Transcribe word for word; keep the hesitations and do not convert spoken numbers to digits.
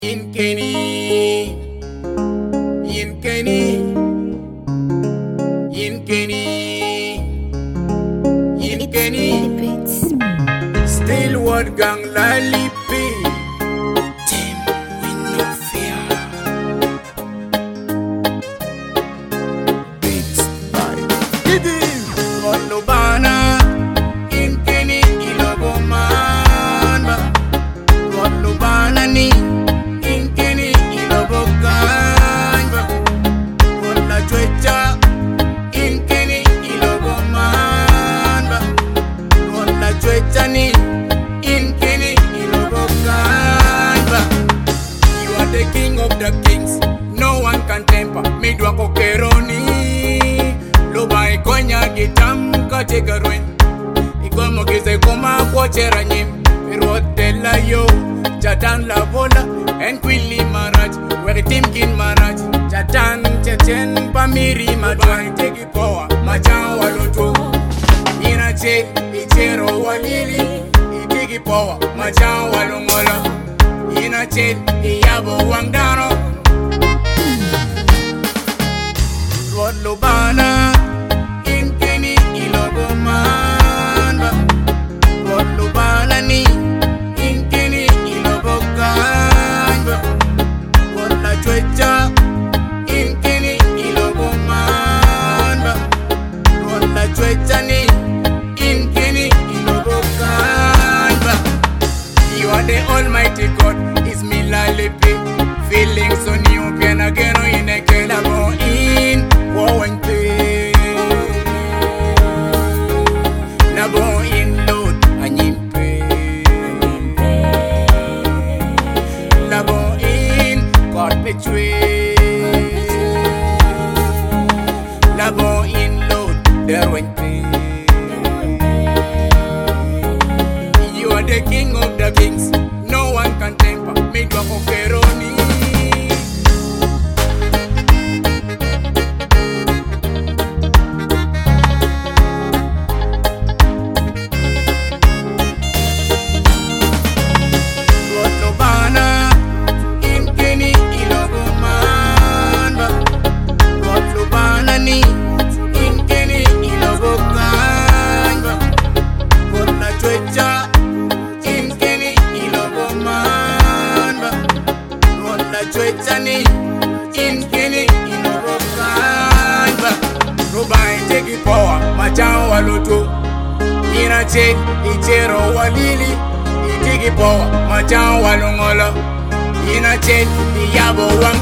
In Kenny, in Kenny, in Kenny, in Kenny. Still what gang lalipi. Team with no fear. Beats by Didi. Walubana. In Kenny ilogomanda. Walubana ni. In Kenny, you are the king of the kings. No one can temper. Midwa kokeroni. Loba ikonya gitam katika rwen. Ikomo kize koma kwa chera nyim. Irotela yo. Jatan la vola. En kwili maraj. Weri timkin maraj. Jatan chechen pamiri madwan. Teki power. Machan waloto. Inache. Ichero walili. Itiki power, machan walungola. Ina chet, iyabo wangdano. Rod lubana. In Kenny ilogomanda. Rod lubana ni. In Kenny ilogokanda. Rod la chwecha. In Kenny ilogomanda. Rod la chwecha ni. The Almighty God is me lalipi. Feeling so new, can again in a kelabo in Wowen pay. Nabo in load and yimpe. Nabo in God betray. Nabo in load, there went pay. You are the king of the kings. No one can temper. Midwa kokeroni. Rotlobana. In Kenny ilogomanda. Rotlobana ni. In Kenny ilogokanda. Rotla chwecha. Chwechani, in Kenny, in Orokanda. Rubai take power, machan waloto. Ina check, ichero walili. Itiki power, machan walungola. Ina check, iyabo wang.